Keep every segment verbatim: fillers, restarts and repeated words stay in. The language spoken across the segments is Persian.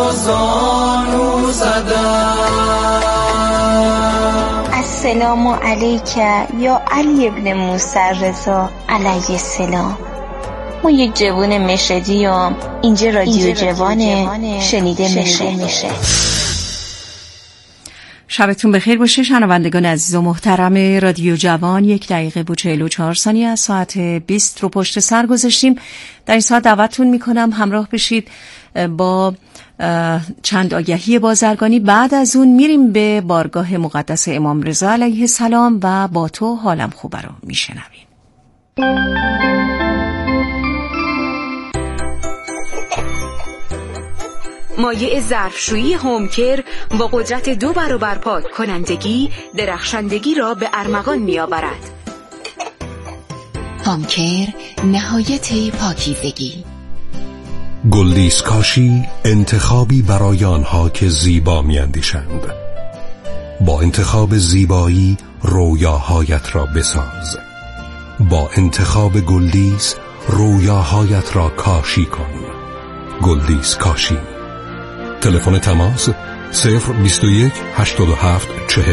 و زانو زدم. السلام علیک یا علی ابن موسی رضا علیه السلام. ما یک جوان مشهدی هم. اینجا رادیو جوانه، شنیده میشه. شبتون بخیر باشه شنوندگان عزیز و محترم رادیو جوان. یک دقیقه و چهل و چهار ثانیه از ساعت بیست رو پشت سر گذاشتیم. در این ساعت دعوتتون میکنم همراه بشید با چند آگهی بازرگانی. بعد از اون میریم به بارگاه مقدس امام رضا علیه السلام و با تو حالم خوبه رو میشنویم. مایع ظرفشویی هومکر با قدرت دو برابر پاک کنندگی درخشندگی را به ارمغان می آورد. هومکر نهایت پاکیزگی. گلدیس کاشی انتخابی برای آنها که زیبا می اندیشند. با انتخاب زیبایی رویاهایت را بساز. با انتخاب گلدیس رویاهایت را کاشی کن. گلدیس کاشی. تلفن تماس صفر بیست و یک هشتاد و هفت چهل.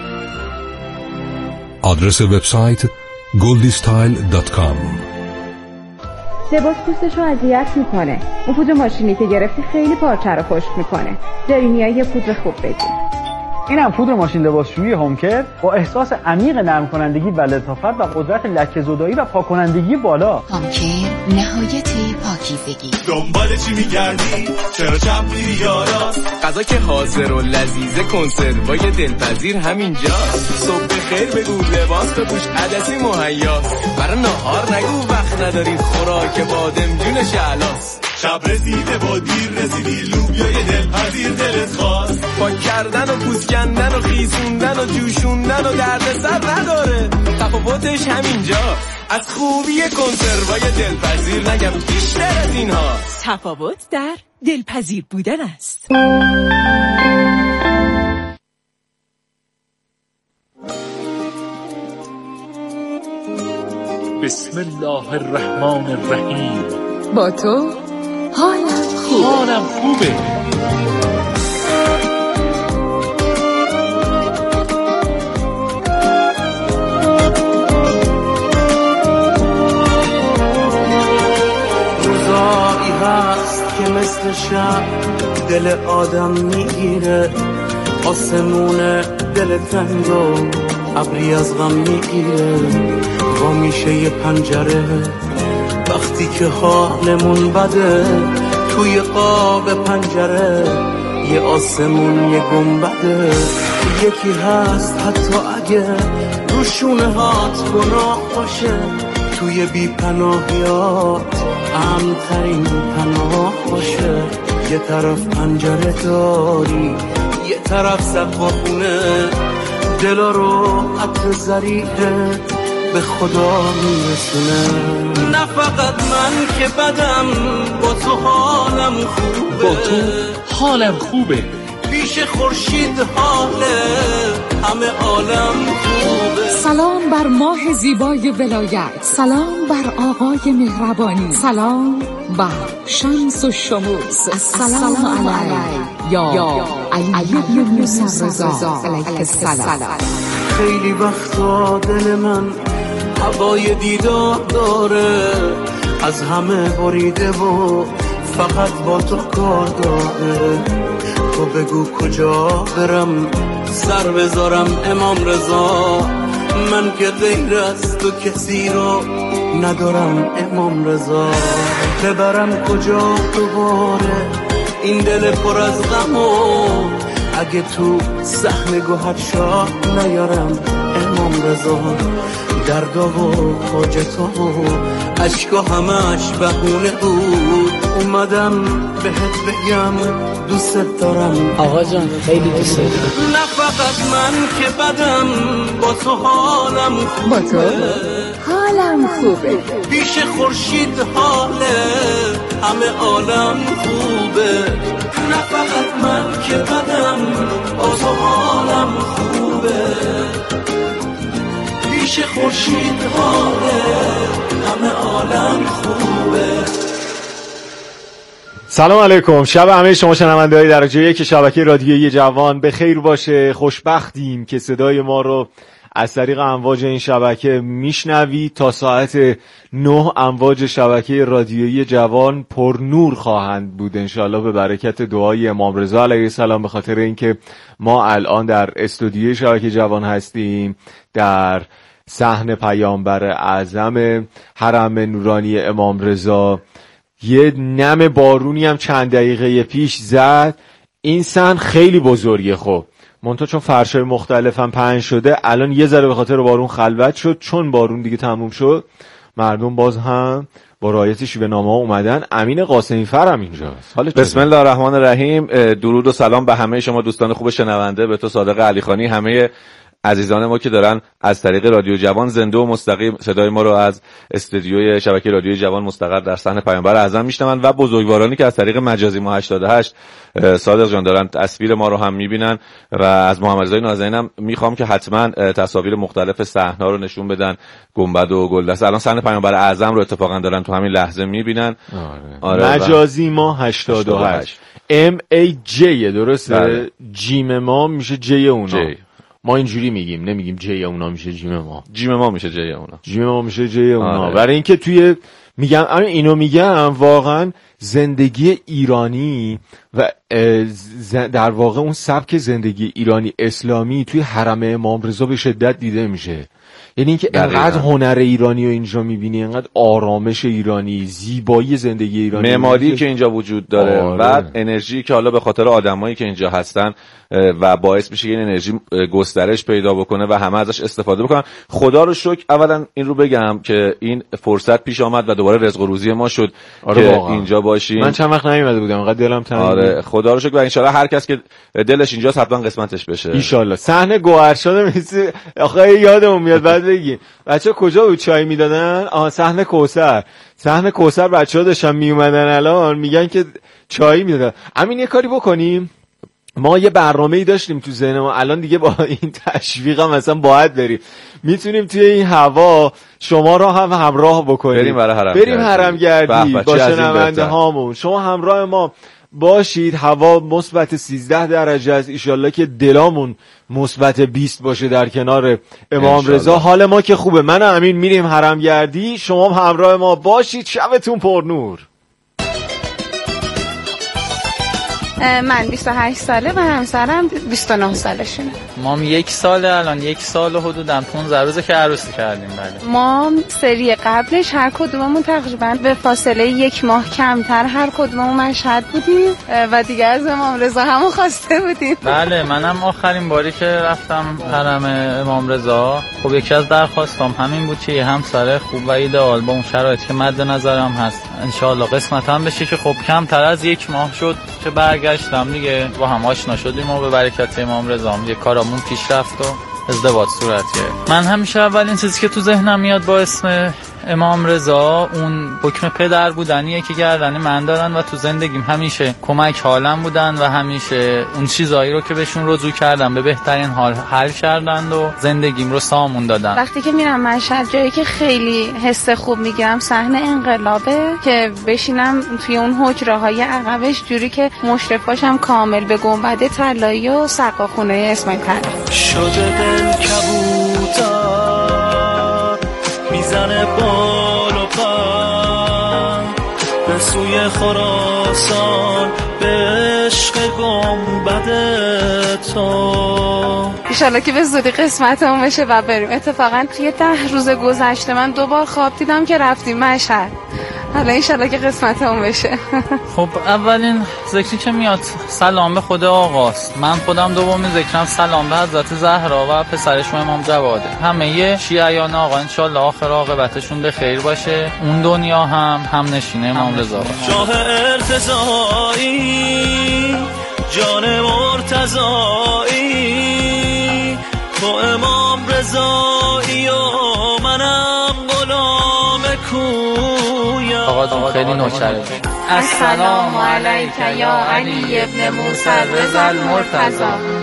آدرس وبسایت گلدیستایل دات کام. لباس پوستش رو اذیت میکنه. اون پودر ماشینی که گرفتی خیلی پارچه رو خشک میکنه. جرینیا یه پودر خوب بگیر. اینم پودر ماشین لباسشویی هومکر با احساس عمیق نرم کنندگی و لطافت و قدرت لکه‌زدایی و پاک کنندگی بالا. هومکر نهایت پاکیزگی. دنبال چی میگردی؟ چرا چپ میری یارا؟ غذا که حاضر و لذیذه، کنسروای دلپذیر همینجاست. صبح بخیر بگو، لباس بپوش، عدسی مهیاست. برای نهار نگو وقت نداری، خوراک بادمجون شعلاست. شب رسیده با دیر رسیدی، لوبیای دلپذیر دلت خواست. پاک کردن و پوست کندن و خیسوندن و جوشوندن و دردسر نداره، تفاوتش همینجا. از خوبی کنسروای دلپذیر نگم بیشتر از اینها. تفاوت در دلپذیر بودن است. بسم الله الرحمن الرحیم. با تو حالم خوبه. حالم خوبه. روزایی هست که مثل شب دل آدم میگیره، آسمون دل تنگ و ابری از غم میگیره. وا میشه یه پنجره وقتی که حالمون بده، توی قاب پنجره یه آسمون یه گنبده. یکی هست حتی اگه روشونه هات گناه باشه، توی بی پناهیات امن‌ترین پناه باشه. یه طرف پنجره داری، یه طرف سقاخونه، دلا رو عطر زریحه به خدا میرسونه. نه فقط من که بدم، با تو حالم خوبه. با تو حالم خوبه. پیش خورشید حاله همه عالم خوبه. سلام بر ماه زیبای ولایت، سلام بر آقای مهربانی، سلام بر شمس و شموس. السلام علیک یا علی ابن موسی رضا علیه السلام. خیلی وقتا دل من هوای دیدار داره، از همه بریده و فقط با تو کار داره. تو بگو کجا برم سر بذارم امام رضا، من که غیر از تو کسی رو ندارم امام رضا. ببرم کجا دوباره این دل پر از غم و اگه تو صحن گوهر شاه نیارم امام رضا. دردا و حاجتا و عشقا همش بهونه بود، اومدم بهت بگم دوست دارم آقا جان خیلی دوست دارم. نه فقط من که بدم، با تو حالم خوبه. با تو حالم خوبه. پیش خورشید حاله همه عالم خوبه. نه فقط من که بدم، با تو حالم خوبه. پیش خورشید حاله همه عالم خوبه. سلام علیکم. شب همه شما شنونده‌های درجه یک شبکه رادیویی جوان به خیر باشه. خوشبختیم که صدای ما رو از طریق امواج این شبکه میشنوید. تا ساعت نه امواج شبکه رادیویی جوان پر نور خواهند بود انشالله به برکت دعای امام رضا علیه السلام، به خاطر اینکه ما الان در استودیوی شبکه جوان هستیم، در صحن پیامبر اعظم حرم نورانی امام رضا. یه نم بارونی هم چند دقیقه پیش زد. این صحن خیلی بزرگه، خب منتها چون فرشای مختلف هم پهن شده الان یه ذره به خاطر بارون خلوت شد. چون بارون دیگه تموم شد مردم باز هم با رعایت شیوه نامه ها اومدن. امین قاسمی فر هم اینجاست. بسم الله الرحمن الرحیم. درود و سلام به همه شما دوستان خوب شنونده، به تو صادق علیخانی، همه عزیزان ما که دارن از طریق رادیو جوان زنده و مستقیم صدای ما رو از استودیوی شبکه رادیو جوان مستقر در صحن پیامبر اعظم میشنون و بزرگوارانی که از طریق مجازی ما هشتاد و هشت صادق جان دارن تصویر ما رو هم میبینن و از محمد رضا نازنینم میخوام که حتما تصاویر مختلف صحنه‌ها رو نشون بدن. گنبد و گلدست الان صحن پیامبر اعظم رو اتفاقا دارن تو همین لحظه میبینن. آره. آره مجازی ما هشتاد و هشت ام ای جی درسته؟ جیم ما میشه جی اونا. جی. ما اینجوری میگیم، نمیگیم جی اونا میشه جیم ما. جیم ما میشه جی اونا. جیم ما میشه جی اونا. آره. برای اینکه توی میگم اینو میگم واقعا زندگی ایرانی و در واقع اون سبک زندگی ایرانی اسلامی توی حرم امام رضا به شدت دیده میشه. یعنی اینکه انقدر هنر ایرانی رو اینجا میبینی، انقدر آرامش ایرانی، زیبایی زندگی ایرانی، معماری که اینجا وجود داره. آره. و انرژی که حالا به خاطر آدمایی که اینجا هستن و باعث میشه این انرژی گسترش پیدا بکنه و همه ازش استفاده بکنن. خدا رو شکر اولا این رو بگم که این فرصت پیش آمد و دوباره رزق و روزی ما شد. آره که واقعا. اینجا باشیم. من چند وقت نیومده بودم، انقدر دلم تنگ. آره خدا رو شکر و ان شاء الله هر کس که دلش اینجاست حتما قسمتش بشه ان شاء الله. صحنه گوهرشاد مثل آخه یادمون میاد بعد بگیم بچا کجا بود چای میدادن؟ آها صحنه کوثر. صحنه کوثر بچه‌ها داشتن می اومدن الان میگن که چای میدادن. همین یه کاری بکنیم. ما یه برنامه‌ای داشتیم تو ذهن ما، الان دیگه با این تشویق هم مثلا باید بریم. میتونیم توی این هوا شما را هم همراه بکنیم. بریم برای حرم بریم حرم گردی با شنونده هامون. شما همراه ما باشید. هوا مثبت سیزده درجه است. ایشالله که دلامون مثبت بیست باشه در کنار امام رضا. حال ما که خوبه. من و امین میریم حرم گردی، شما هم همراه ما باشید. شبتون پر نور. من بیست و هشت ساله و همسرم بیست و نه سالشونه. ما یک ساله الان یک سال و حدوداً پانزده روزه که عروسی کردیم. بله. ما سری قبلش هر کدوممون تقریباً به فاصله یک ماه کمتر هر کدوممون مشهد بودیم و دیگه از امام رضا همو خواسته بودیم. بله منم آخرین باری که رفتم حرم امام رضا خب یکی از درخواستام همین بود که یه همسر خوب و ایدئال با اون شرایطی که مد نظرم هست ان شاء الله قسمتم بشه که خب کمتر از یک ماه شد که برگشتم دیگه با هم آشنا شدیم و به برکت امام رضا یه کارامون پیش رفت و ازدواج صورت گرفت. من همیشه اولین چیزی که تو ذهنم میاد با اسم امام رضا اون حکم پدر بودنیه که گردن من دارن و تو زندگیم همیشه کمک حالم بودن و همیشه اون چیزایی رو که بهشون رجوع کردم به بهترین حال حل کردند و زندگیم رو سامون دادن. وقتی که میرم مشهد جایی که خیلی حس خوب میگیرم صحنه انقلابه که بشینم توی اون حجره های عقبش جوری که مشرف باشم کامل به گنبد طلایی و سقاخونه اسماعیل طلایی. شده دل کبوتر میزنه بال و پر به سوی خراسان به عشق گنبد تو. انشالله که به زودی قسمتمون بشه و بریم. اتفاقا توی ده روز گذشته من دوبار خواب دیدم که رفتیم مشهد. حالا انشالله که قسمتمون بشه. خب اولین ذکری که میاد سلام به خدا آقاست. من خودم دومین ذکرم سلام به حضرت زهرا و پسرش امام جواده. همه شیعیان آقا انشالله آخر عاقبتشون به خیر باشه. اون دنیا هم هم نشینه امام رضا باشه. شاه ارتضایی جان مرتضایی تو امام رضایی و منم غلام کویا. آقا خیلی نوکره. السلام علیک یا علی ابن موسی رضا المرتضی.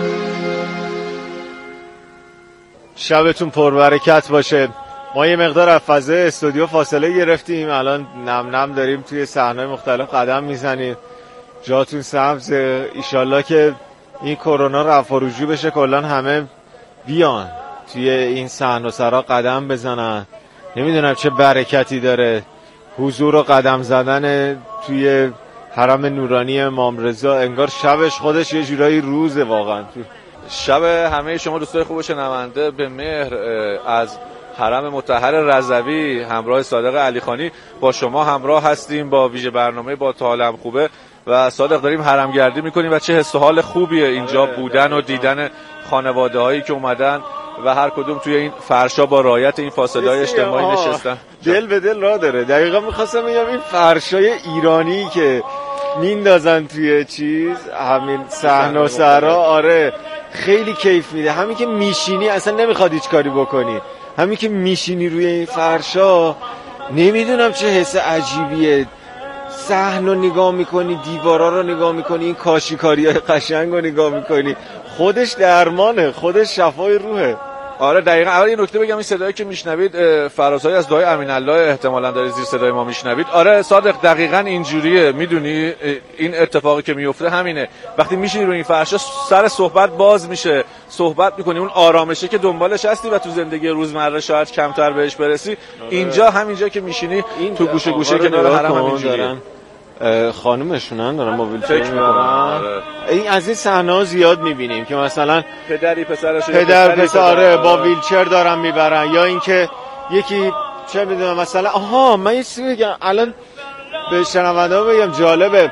شبتون پربرکت باشه. ما یه مقدار از فضای استودیو فاصله گرفتیم، الان نم نم داریم توی صحنه‌های مختلف قدم میزنیم. جاتون سبز. ایشالله که این کرونا رفع و رجوع بشه، کلا همه بیان توی این صحن و سرا قدم بزنن. نمیدونم چه برکتی داره حضور و قدم زدن توی حرم نورانی امام رضا. انگار شبش خودش یه جورایی روزه واقعا. شب همه شما دوستای خوب شنونده به مهر از حرم مطهر رضوی همراه صادق علیخانی با شما همراه هستیم با ویژه برنامه با تا حالم خوبه. و صادق داریم حرم گردی میکنیم و چه حس و حال خوبیه اینجا بودن و دیدن خانواده هایی که اومدن و هر کدوم توی این فرشا با رعایت این فاصله های اجتماعی نشستن. دل به دل را داره. دقیقا میخواستم بگم این فرشای ایرانی که میندازن توی چیز همین صحن و سرا، آره خیلی کیف میده. همین که میشینی اصلا نمیخواد هیچ کاری بکنی، همین که میشینی روی این فرشا نمیدونم چه حس عجیبیه. صحن رو نگاه میکنی، دیوارا رو نگاه میکنی، این کاشیکاری های قشنگ رو نگاه میکنی، خودش درمانه، خودش شفای روحه. آره دقیقاً. اول یه نکته بگم، این صدایی که میشنوید فرازهایی از دعای امین الله احتمالاً داره زیر صدای ما میشنوید. آره صادق دقیقاً اینجوریه. میدونی این اتفاقی که میفته همینه، وقتی میشینی روی این فرشا سر صحبت باز میشه، صحبت میکنی، اون آرامشه که دنبالش هستی و تو زندگی روزمره شاید کمتر بهش برسی. آره. اینجا همینجا که میشینی تو گوشه گوشه که داره حرم همینجوریه. خانومشونن دارن با ویلچر میبرن. این از این صحنه‌ها زیاد میبینیم که مثلا پدری پسرش پدر پسره با ویلچر دارن میبرن، یا اینکه یکی چه میدونم مثلا آها من یه چیزی بگم الان به شنونده بگم جالبه.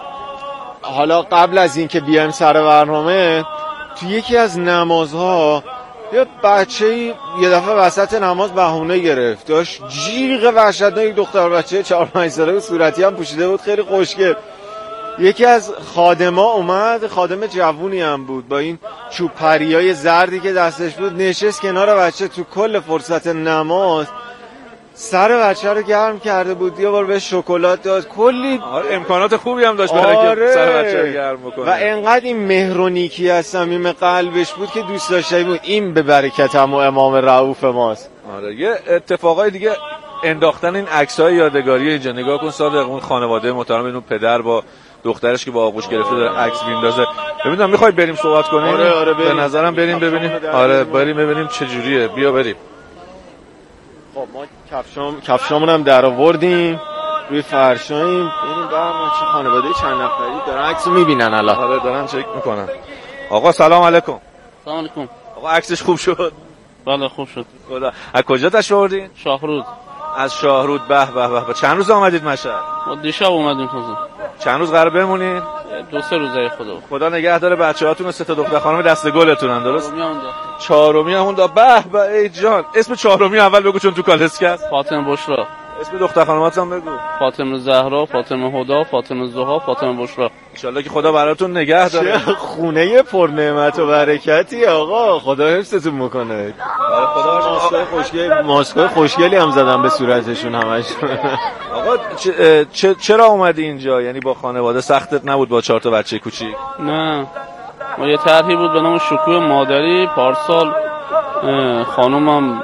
حالا قبل از این که بیایم سر برنامه، تو یکی از نمازها یه بچه‌ای یه دفعه وسط نماز بهونه گرفت، داشت جیغ وحشتناک، یک دختر بچه چهار پنج ساله بود، صورتی هم پوشیده بود، خیلی خوشگل. یکی از خادما اومد، خادم جوونی هم بود، با این چوب پریای زردی که دستش بود نشست کنار بچه. تو کل فرصت نماز سر بچه رو گرم کرده بود، یه بار به شکلات داد، کلی امکانات خوبی هم داشت برای آره. که سر بچه رو گرم بکنه. و انقدر این مهرونیکی از صمیم قلبش بود که دوست داشته بود. این به برکت هم و امام رؤوف ماست. آره یه اتفاقای دیگه انداختن این عکس‌های یادگاری اینجا. نگاه کن صادق، اون خانواده محترم، اینو پدر با دخترش که با آغوش گرفته داره عکس میندازه. ببینم میخوای بریم صحبت کنیم؟ آره آره بریم. به نظرم بریم ببینیم. آره بریم ببینیم چه جوریه. بیا بریم. خب ما کفشام کفشامون هم در آوردیم، روی فرشاییم. ببینیم برام چه خانواده چند نفری دارن عکسو میبینن الان. آره دارن چک میکنن. آقا سلام علیکم. سلام علیکم. آقا عکسش خوب شد؟ بله خوب شد. خدا. از کجا تشریف آوردین؟ شاهرود. از شاهرود. به به به. چند روز آمدید مشهد؟ ما دیشب اومدیم تازه. چند روز قرار بمونید؟ دو سه روزه. خدا خدا نگه داره بچه‌هاتون و سه تا دختر خانم دست گلتونن. درست؟ چهارمی هم چهارمی هم دا. به به ای جان. اسم چهارمی اول بگو چون تو کالسک است. فاطمه بشرا. اسم دختر خانمات هم بگو. فاطمه زهرا، فاطمه هدا، فاطمه زها، فاطمه بشرا. ان شاءالله که خدا براتون نگه داره. چه خونه پر نعمت و برکتی آقا. خدا حفظتون بکنه. خدا ماسکای خوشگل ماسکای خوشگلی هم زدن به صورتشون همش. آقا چ... چ... چرا اومدی اینجا؟ یعنی با خانواده سختت نبود با چهار تا بچه کوچیک؟ نه. ما یه طرحی بود به نام شکوه مادری. پارسال خانومم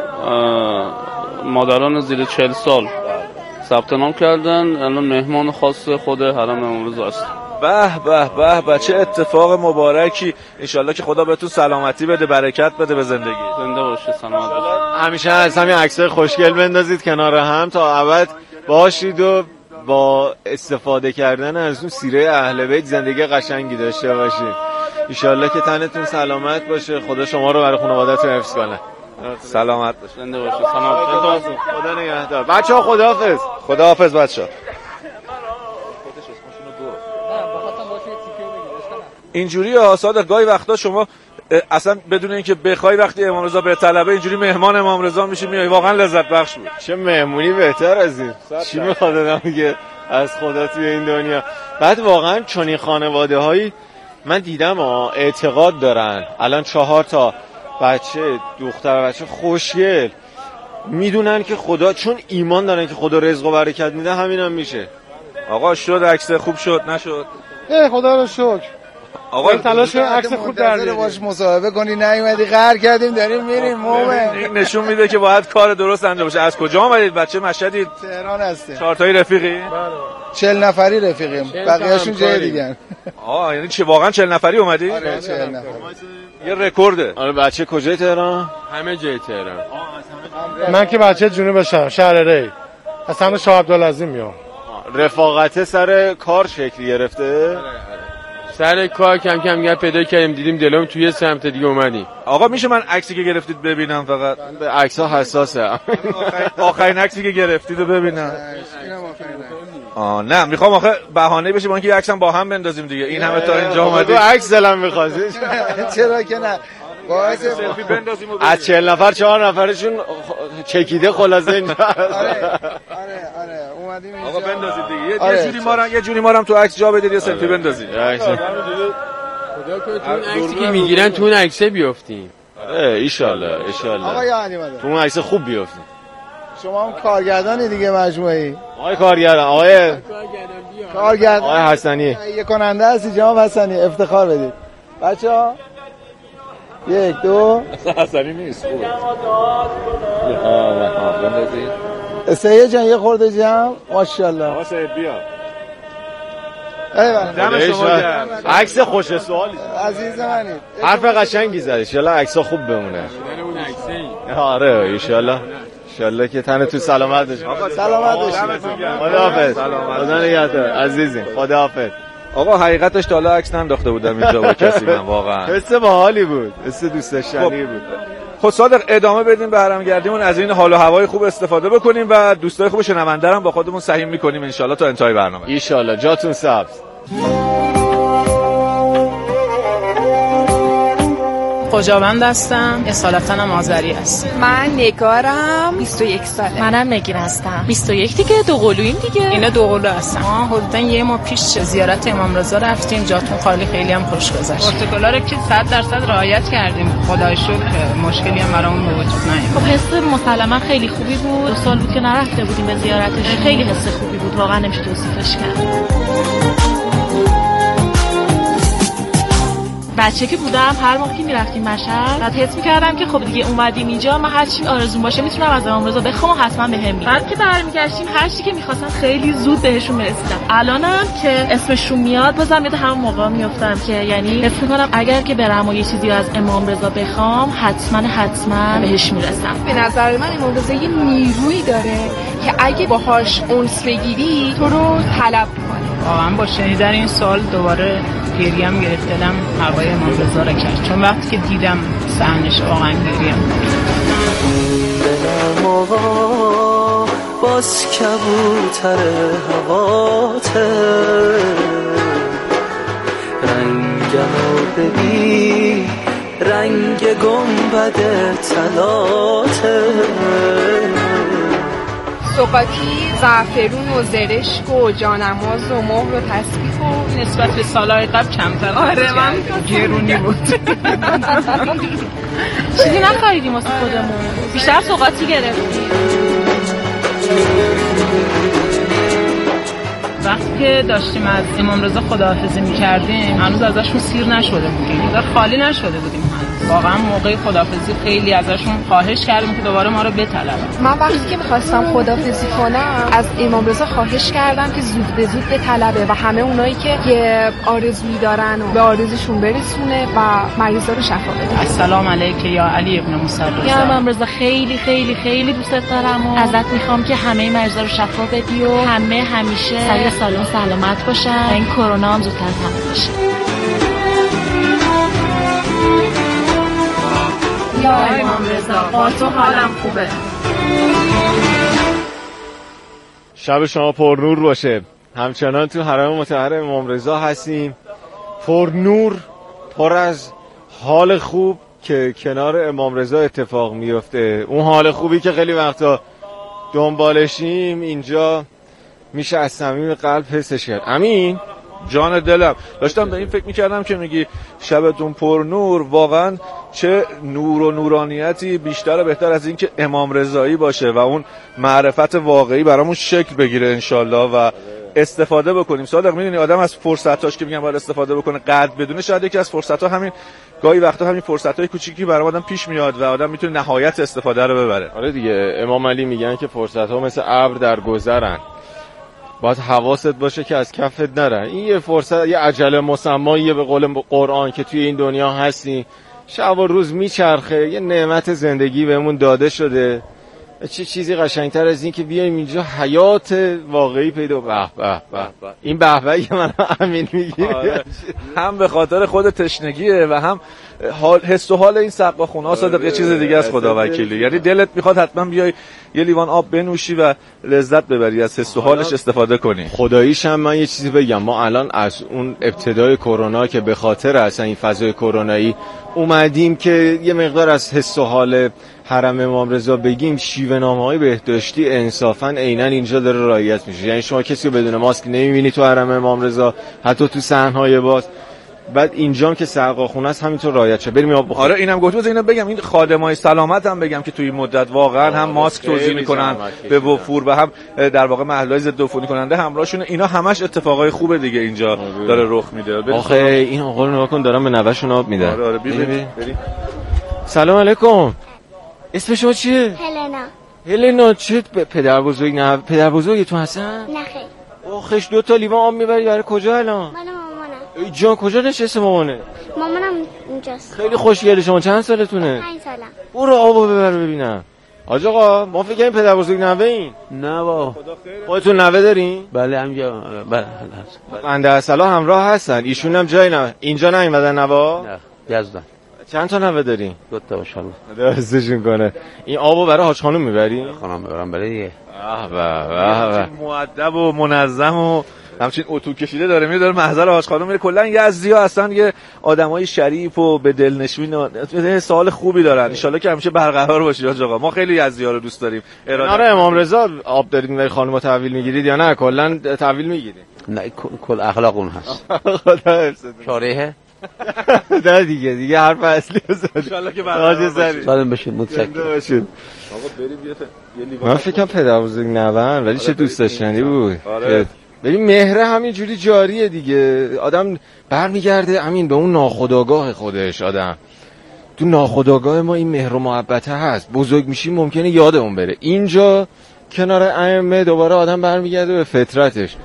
مادران زیر چهل سال ثبت نام کردن، الان مهمان خاص خود حرم امام رضا است. به به به به چه اتفاق مبارکی. انشالله که خدا بهتون سلامتی بده، برکت بده به زندگی. زنده باشه، سلامت باشه. همیشه از همین عکسای خوشگل بندازید کنار هم تا ابد باشید و با استفاده کردن از اون سیره اهل بیت زندگی قشنگی داشته باشید. انشالله که تنتون سلامت باشه، خدا شما رو برای خانواده‌تون حفظ کنه. سلامت باشه. زنده باشه. سلامت. خدا نگهدار. بچه‌ها خداحافظ. خداحافظ بچه‌ها. اینجوری ها صادق، گاهی وقتا شما اصلا بدون اینکه بخوای وقتی امام رضا به طلبه اینجوری مهمان امام رضا میشی میای، واقعا لذت بخش بود. چه مهمونی بهتر از این. چی میخواد آدم میگه از خدا توی این دنیا. بعد واقعا چنین خانواده‌هایی من دیدم ها اعتقاد دارن. الان چهار تا بچه دختر بچه خوشگل میدونن که خدا، چون ایمان دارن که خدا رزق و برکت میده، همین هم میشه. آقا شد عکس خوب شد نشد؟ ای خدا رو شکر. آقا تلاش عکس خوب در بیاری باش مصاحبه کنی نیومدی قهر کردیم داریم میریم مومن. این نشون میده که باید کار درست انجام بشه. از کجا اومدید بچه مشهدید؟ تهران هستیم. چهار تایی رفیقی؟ چهل نفری رفیقیم بقیه‌شون جای دیگه. آه یعنی چه واقعا چهل نفری اومدی؟ آره چهل نفر. یه رکورده. آره بچه کجای تهران؟ همه جای تهران. من که بچه جنوب شهر شهر ری از همه شاه عبدالعظیم میام. رفاقت سر کار شکلی گرفته؟ سر کار کم کم گپ پیدا کردیم دیدیم دلم توی سمت دیگه اومدیم. آقا میشه من عکسی که گرفتید ببینم فقط؟ به عکس‌ها حساسه. آخرین عکسی که گرفتید رو ببینم. آه نه میخوام آخه بهانه بشه با اینکه یه عکسم با هم بندازیم دیگه. این همه تا اینجا اومدید. عکس دلم می‌خواد. چرا که نه؟ باعث سلفی بندازیم و از چهل نفر چهار نفرشون چکیده خلاصه اینجا. آره آره آره اومدیم اینجا. آقا بندازید دیگه. یه جوری ما رو یه جوری ما رو تو عکس جا بدید یه سلفی بندازید. خدا کنه تو اون عکسی که میگیرن تو اون عکسه بیافتیم. آره ان شاء الله ان شاء الله. آقا یا علی مدد. تو اون عکس خوب بیافتیم. شما هم کارگردانی دیگه مجموعه‌ای. آقای کارگردان آقای کارگردان آقای حسنی. یه کننده هستی جناب حسنی افتخار بدید. بچه‌ها یک دو حسنی نیست خوبه. آها بندازید. سید جان یه خورده جمع ماشاءالله. آقا سید بیا. ایوه دم شما گرم. عکس خوش سوالی عزیز منید. حرف قشنگی زدی ان شاء الله عکس‌ها خوب بمونه. اون عکسه آره ان شاء الله ان شاء الله که تن تو سلامت بشه. آقا سلامت باشید. خداحافظ. خدا نگهدار عزیزیم. خداحافظ. آقا حقیقتش تا حالا عکس ننداخته بودم اینجا با کسی من واقعا. حس باحالی بود. حس دوست داشتنی بود. خب صادق ادامه بدیم به حرمگردیمون از این حال و هوای خوب استفاده بکنیم و دوستای خوب شنونده رو با خودمون سهیم می‌کنیم ان شاء الله تا انتهای برنامه. ان شاء الله جاتون سبز. خجاوند هستم. اصالتاً آذری هستم. من نگارم. بیست و یک ساله. منم نگین هستم. بیست و یک دیگه دو قلویم دیگه. اینا دو قلو هستن. ما حدوداً یه ماه پیش زیارت امام رضا رفتیم. جاتون خالی خیلی هم خوش گذشت. پروتکل‌ها رو که صد درصد رعایت کردیم. خدای شکر مشکلی هم برامون به وجود نیومد. خب حس مسلما خیلی خوبی بود. دو سال بود که نرفته بودیم به زیارتش. خیلی حس خوبی بود. واقعا نمیشه توصیفش کرد. بچه که بودم هر موقع که میرفتیم مشهد بعد حس می‌کردم که خب دیگه اومدیم اینجا من هر چی آرزوم باشه میتونم از امام رضا بخوام و حتما بهم میاد. بعد که برمیگشتیم هر چی که می‌خواستم خیلی زود بهشون رسیدم. الانم که اسمشون میاد بازم یاد همون موقع میافتم که یعنی حس می‌کنم اگر که برم و یه چیزی از امام رضا بخوام حتما حتما بهش میرسم. به نظر من امام رضا یه نیرویی داره که اگه باهاش اونس بگیری تو رو طلب کنه. واقعا با شنیدن این سوال دوباره گریم گرفت دلم هوای امام رضا را کرد چون وقتی که دیدم صحنه‌ش واقعا گریم دلم آقا باز کبوتر هواته رنگمو ببین رنگ گنبد طلاته سوقاتی، زعفرون و زرشک و جانماز و مهر و تسبیح و نسبت به سالهای قبل کمتر. آره من گرونی بود. چیزی نخریدیم واسه خودمون. بیشتر سوقاتی گرفتیم. وقتی که داشتیم از امام رضا خداحافظی می‌کردیم هنوز ازشون سیر نشده بودیم. در خالی نشده بودیم. واقعا موقع خداحافظی خیلی ازشون خواهش کردیم که دوباره ما رو بطلبن. من وقتی که می‌خواستم خداحافظی کنم از امام رضا خواهش کردم که زود به زود بطلبه و همه اونایی که یه آرزویی دارن و به آرزوشون برسونه و مریضا رو شفا بده. السلام علیک یا علی ابن موسی رضا. یا امام رضا خیلی خیلی خیلی دوست دارم و ازت میخوام که همه مریضا رو شفا بدی و همه همیشه سر سالم سلامت باشن و این کرونا هم زودتر تموم بشه. یا امام رضا با تو حالم خوبه. شب شما پرنور باشه. همچنان تو حرم مطهر امام رضا هستیم، پرنور، پر از حال خوب که کنار امام رضا اتفاق میفته. اون حال خوبی که خیلی وقتا دنبالشیم اینجا میشه از صمیم قلب حسش کرد. امین جان دلم داشتم به این فکر میکردم که میگی شبتون پر نور، واقعا چه نور و نورانیتی بیشتر و بهتر از این که امام رضایی باشه و اون معرفت واقعی برامون شکل بگیره انشالله و استفاده بکنیم. صادق میدونی آدم از فرصتاش که میگن باید استفاده بکنه قدر بدونه، شاید یکی از فرصت‌ها همین گاهی وقتا همین فرصت‌های کوچیکی برای آدم پیش میاد و آدم میتونه نهایت استفاده رو ببره. آره دیگه، امام علی میگن که فرصت‌ها مثل ابر در گذرن، باید حواست باشه که از کفت نرن. این یه فرصت، یه عجله مسماییه به قول قرآن که توی این دنیا هستی، شب و روز میچرخه، یه نعمت زندگی بهمون داده شده. چه چیزی قشنگتر از این که بیایم اینجا حیات واقعی پیدا. به به به، این به بهی من همین میگیره. هم به خاطر خود تشنگیه و هم حال حس و حال این سقا خونه ها. صادق یه چیز دیگه از خدا وکیلی، یعنی دلت میخواد حتما بیای یه لیوان آب بنوشی و لذت ببری، از حس و حالش استفاده کنی. خداییش هم من یه چیزی بگم، ما الان از اون ابتدای کرونا که به خاطر اصلا این فضای کرونایی اومدیم که یه مقدار از حس و حال حرم امام رضا بگیم، شیوه نامه‌های بهداشتی انصافا عیناً اینجا داره رعایت میشه. یعنی شما کسی رو بدون ماسک نمیبینی تو حرم امام رضا، حتی تو صحن‌های باز. بعد اینجام که سقاخونه است همینطور رعایت شه. بریم آب بخوریم. آره اینم گفت بزن اینو بگم، این خادمای سلامت هم بگم که توی این مدت واقعا هم ماسک توزیع میکنن به وفور و هم در واقع محلهای ضد عفونی کننده همراهشون. اینا همش اتفاقای خوبه دیگه اینجا داره رخ میده. آخه این آقا رو نگاه کن، دارن به نوه‌شون آب میدن. آره آره بریم. سلام علیکم. اسم شما چیه؟ هلنا. هلنا، چه پدر بزرگ نه پدر بزرگی تو هستن؟ نه خیر. آخش دو تا لیوان آب میبری برای کجا الان؟ مال مامانم. ای جان، کجا نشسته مامانه؟ مامانم اینجاست. خیلی خوشگله. شما چند سالتونه؟ پنج سالم. برو آبو ببر ببینم. آج آقا، ما فکر کنیم پدر بزرگ نوه این. نه با خودتون نوه دارین؟ بله همینجا. بله بنده اصلا همراه هستن، ایشون هم جای نه اینجا نیومدن نوا؟ نه یزدان. چند تا نوه دارین؟ دو تا ان دستشون کنه. این آبو برای حاج خانم میبری؟ خانم میبرم برای دیگه. به به به، مؤدب و منظم و همچین اتو کشیده داره میره، داره محضر حاج خانم میره. کلا یزدی‌ها اصلا یه آدمای شریف و به دلنشین و سوال خوبی دارن. ان شاءالله که همیشه برقرار باشه حاج آقا. ما خیلی یزدی‌ها رو دوست داریم. آره امام رضا آب دارید میبرید خانم‌ها تحویل میگیرید یا نه کلا تحویل میگیرید؟ نه کل اخلاق اون هست. خدا حفظ شارعه ده دیگه دیگه حرف اصلی بزنید. ان شاءالله که برقرار باشه. سالم بشید، متشکرم. آقا بریم یه لیوان. من فکرم پدر بزرگ نوه‌ن، ولی چه دوست داشتنی بود. آره. ببین مهره همینجوری جاریه دیگه، آدم برمیگرده همین به اون ناخودآگاه خودش. آدم تو ناخودآگاه ما این مهر و محبت هست، بزرگ میشیم ممکنه یادمون بره. اینجا کنار ائمه دوباره آدم برمیگرده به فطرتش.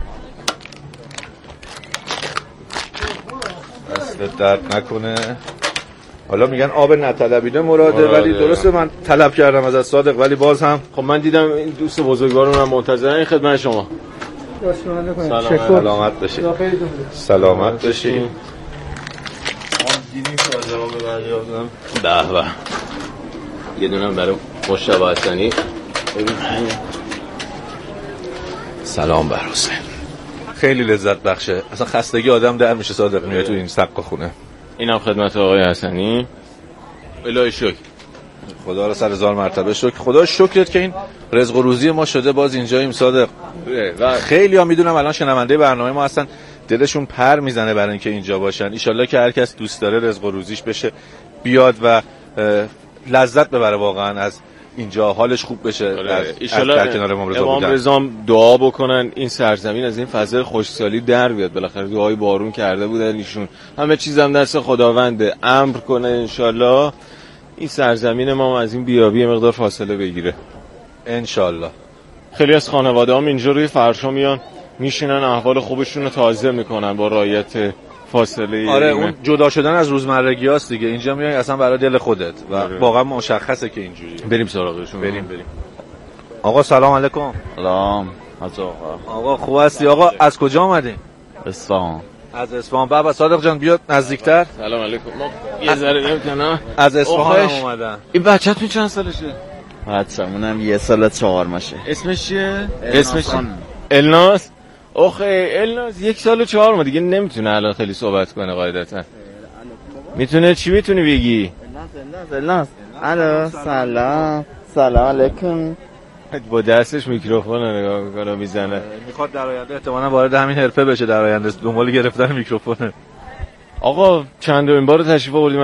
دست درد نکنه. حالا میگن آب نطلبیده مراده، ولی درسته من طلب کردم از صادق، ولی باز هم خب من دیدم این دوست بزرگوارمون منتظرن. این خدمت شما. سلام. سلامت باشید. سلامت باشید. ما دیدیم که جواب بردیافتم. به به. یه دونم برای مشتبه حسنی. سلام بر حسین. خیلی لذت بخشه، اصلا خستگی آدم در میشه صادق میاد تو این سقا خونه. اینم خدمت آقای حسنی. الهی شکر. خدا رو سر هزار مرتبه شکر. خدا شکرت که این رزق و روزی ما شده باز اینجاییم صادق. و خیلی ها میدونم الان شنونده برنامه ما هستن، دلشون پر میزنه برای اینکه اینجا باشن. ان شاءالله که هر کس دوست داره رزق و روزیش بشه بیاد و لذت ببره واقعا از اینجا، حالش خوب بشه. ان در کنار امام رضا امام رضا دعا بکنن این سرزمین از این فضای خوشسالی در بیاد. بالاخره دعای بارون کرده بودن ایشون، همه چیزم دست خداونده. امر کنه ان شاءالله این سرزمین ما از این بیابی مقدار فاصله بگیره ان شاءالله. خیلی از خانواده هم اینجا روی فرشا میان میشینن، احوال خوبشون رو تازه میکنن با رعایت فاصله. آره اون جدا شدن از روزمرگیاست دیگه. اینجا میای اصلا برای دل خودت و آره. واقعا مشخصه که اینجوریه. بریم سراغشون. بریم بریم. آقا سلام علیکم. سلام. آقا آقا خوب هستی؟ آقا از کجا اومدین؟ اصفهان. از اصفهان. بابا صادق جان بیاد نزدیکتر. سلام علیکم. ما یه ذره نمیتونم. از اصفهان اومدن. این بچه‌تون چند سالشه؟ بچه‌مونم یه سال چهار ماشه. اسمش چیه؟ اسمش الناس. آخه الناس یک سال و چهار ماه دیگه نمیتونه الان خیلی صحبت کنه قاعدتا. میتونه چی میتونی بگی؟ الناس الو سلام سلام علیکم. با دستش میکروفون رو نگاه میکنه میزنه. میخواد در آینده احتمالاً وارد همین حرفه بشه، در آینده دنبال گرفتن میکروفونه. آقا چندمین بار تشریف آوردی ماشن؟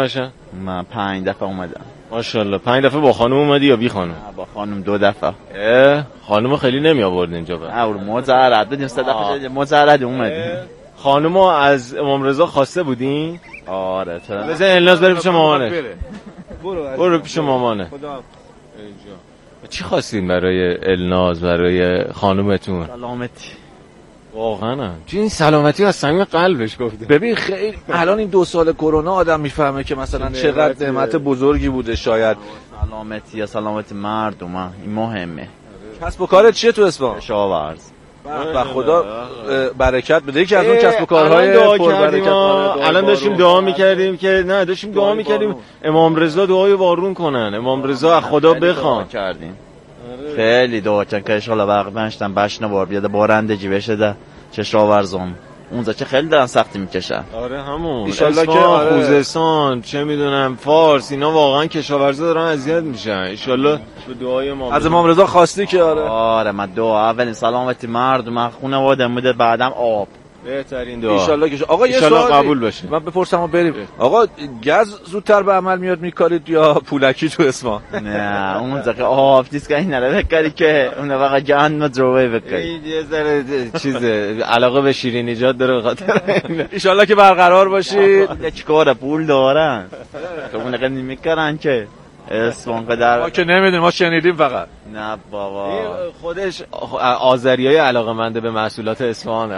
من پنج دفعه اومدم. ماشاءالله. پنج دفعه با خانم اومدی یا بی خانم؟ با خانم دو دفعه. خانم خیلی نمی آورد اینجا با. نه اون مزرعت بدیم سه دفعه مزرعت اومدیم. خانمو از امام رضا خواسته بودین؟ آره چرا؟ بزن الناز بریم پیش مامانه. برو برو پیش مامانه. خدا. چی خواستین برای الناز، برای خانومتون؟ سلامتی. واقعا این سلامتی از صمیم قلبش گفته. ببین خیلی الان این دو سال کرونا آدم میفهمه که مثلا چقدر نعمت بزرگی بوده. شاید سلامتی یا سلامتی مردم این مهمه. کسب و کارت چیه تو اصفهان؟ کشاورز. و خدا برکت بده. یکی از اون کسب و کارهای پربرکت. الان داشتیم دعا میکردیم که نه داشتیم دعا میکردیم امام رضا دعای بارون کنن، امام رضا از خدا بخوان. کردیم خیلی دعا کردن که ان واقع بنشتن بشنه بار بیاد بارندگی بشه ده کشاورزان اونجا چه خیلی دارن سختی میکشن. آره همون ان شاءالله که خوزستان چه میدونم فارس اینا واقعا کشاورزا دارن اذیت میشن. ان شاءالله به دعای ما از امام رضا خواستی که آره آره من دعا اولین سلامتی مردم خانواده بوده بعدم آب بهترین دعا. ان شاءالله که آقا یه سوال قبول بشه. من بپرسم و بریم. آقا گاز زودتر به عمل میاد میکارید یا پولکی تو اصفهان؟ نه اونجا که آب نیست که این نره بکاری که اون واقعا جان مدروی بکاری. یه ذره چیز علاقه به شیرینیجات داره به خاطر ان شاءالله که برقرار باشید. چیکار پول دارن که اون نگه نمیکردن که اصفهان قدر ما که نمیدونیم ما شنیدیم فقط. نه بابا خودش آذریای علاقه‌مند به محصولات اصفهان.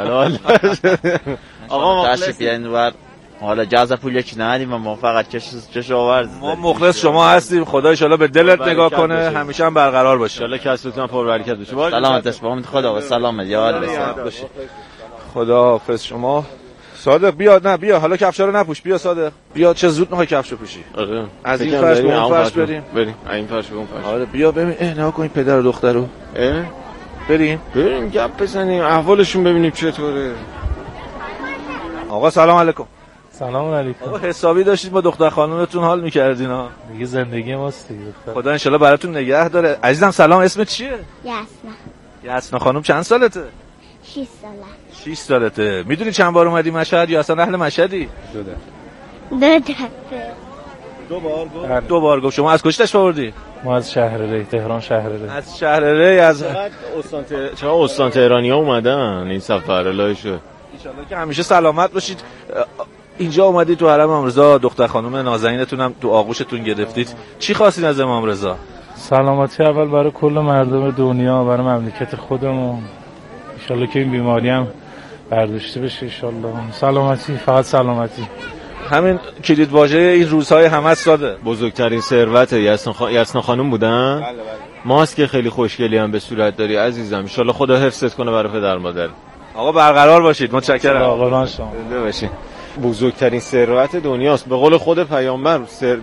آقا مخلص بیاین حالا جزا پول یکی ندیم ما فقط کشاورز. ما مخلص شما هستیم. خدا ان شاءالله به دلت نگاه کنه همیشه هم برقرار باشه. ان شاءالله کسبتون پر برکت بشه. سلامت اسپام خدا و سلامت یاد باشه. خدا حافظ شما. صادق بیا نه بیا حالا کفشا رو نپوش. بیا صادق بیا چه زود میخوای کفشو پوشی. آره از این فرش به اون فرش بریم. بریم این فرش به اون فرش. آره بیا ببین اه نگاه کن پدر و دخترو. اه بریم بریم گپ بزنیم احوالشون ببینیم چطوره. آقا سلام علیکم. سلام علیکم. آقا حسابی داشتید با دختر خانومتون حال می‌کردین ها. دیگه زندگی ماست دیگه. خدا ان شاءالله براتون نگه داره. عزیزم سلام اسمت چیه؟ یسنا. یسنا خانم چند سالته؟ شش ساله. شش سالته. میدونی چند بار اومدی مشهد یا اصلا اهل مشهدی؟ دو دفعه. دو دفعه. دو بار گفت. دو بار گفت. شما از کجا تشریف آوردی؟ ما از شهر ری تهران شهر ری. از شهر ری از استان ت... چرا استان تهرانی‌ها اومدن این سفر الهیشه. ان شاءالله که همیشه سلامت باشید. اینجا اومدید تو حرم امام رضا دختر خانم نازنینتون هم تو آغوشتون گرفتید. چی خواستین از امام رضا؟ سلامتی اول برای کل مردم دنیا، برای مملکت خودمون. ان شاءالله که این بیماری هم برداشته بشه. ان شاءالله سلامتی، فقط سلامتی. همین کلید واژه این روزهای همه ساده. بزرگترین ثروت یسنا خ... یسنا خانم بودن. بله بله. ماسک خیلی خوشگلی هم به صورت داری عزیزم. ان شاءالله خدا حفظت کنه برای پدر مادر. آقا برقرار باشید. متشکرم. آقا شما باشید. بزرگترین ثروت دنیاست. به قول خود پیامبر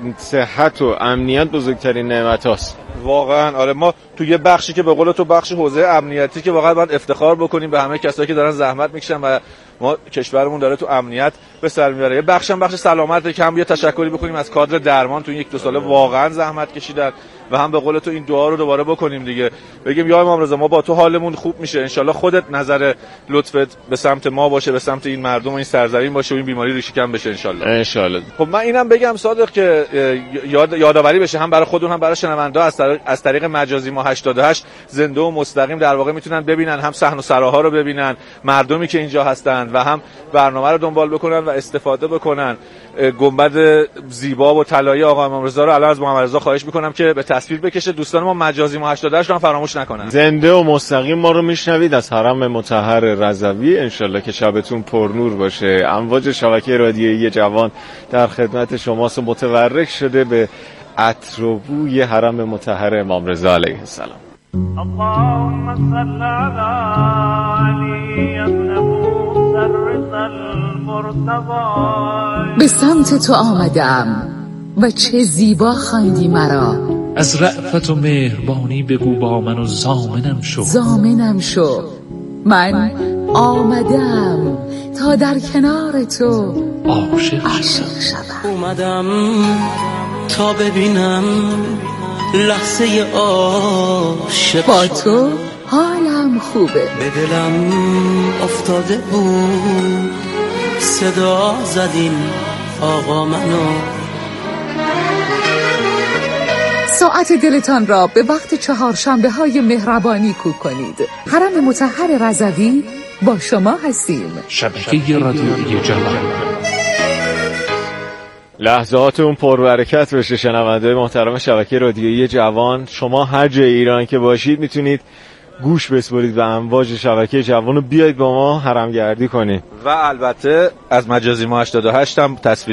صحت و امنیت بزرگترین نعمت هاست. واقعا آره ما تو یه بخشی که به قول تو بخش حوزه امنیتی که واقعا باید افتخار بکنیم به همه کسایی که دارن زحمت میکشن و ما کشورمون داره تو امنیت به سر میبره. یه بخش هم بخش سلامت که هم بیا تشکری بکنیم از کادر درمان تو این یک دو ساله واقعا زحمت کشیدن و هم به قول تو این دعا رو دوباره بکنیم دیگه. بگیم یا امام رضا ما با تو حالمون خوب میشه. ان شاءالله خودت نظر لطفت به سمت ما باشه، به سمت این مردم و این سرزمین باشه و این بیماری ریشه کم بشه ان شاءالله. ان شاءالله. خب من اینم بگم صادق که یاد یادآوری بشه هم برای خودمون هم برای شنوندا از طریق از طریق مجازی ما هشتاد و هشت زنده و مستقیم در واقع میتونن ببینن، هم صحن و سراها رو ببینن، مردمی که اینجا هستن و هم برنامه رو دنبال بکنن و استفاده بکنن. گنبد زیبا و طلایی آقا امام رضا رو الان از محمد رضا خواهش میکنم که به تصویر بکشه. دوستان ما مجازی ما هشتاد و هشت رو هم فراموش نکنن. زنده و مستقیم ما رو میشنوید از حرم مطهر رضوی. انشالله که شبتون پرنور باشه. امواج شبکه رادیویی جوان در خدمت شماست و متورک شده به عطر و بوی حرم مطهر امام رضا علیه السلام. اللهم صل علی علی ابن موسی الرضا المرتضی. به سمت تو آمدم و چه زیبا خواندی مرا. از رأفت و مهربانی بگو با من و ضامنم شو. ضامنم شو من آمدم تا در کنار تو عاشق شوم. اومدم تا ببینم لحظه عاشق با تو حالم خوبه. به دلم افتاده بود صدا زدین آقا منو ساعت دلتان را به وقت چهارشنبه های مهربانی کوک کنید. حرم مطهر رضوی با شما هستیم. شبکه رادیویی جوان. لحظات اون پربرکت بشه شنونده محترم شبکه رادیویی جوان. شما هر جای ایران که باشید میتونید گوش بسپارید به امواج شبکه جوان و بیاید با ما حرمگردی کنید. و البته از مجازی ما هشتاد و هشت هم تصویری